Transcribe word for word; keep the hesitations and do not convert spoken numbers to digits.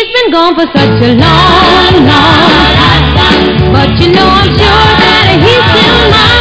He's been gone for such a long, long time. But you know I'm sure that he's still mine.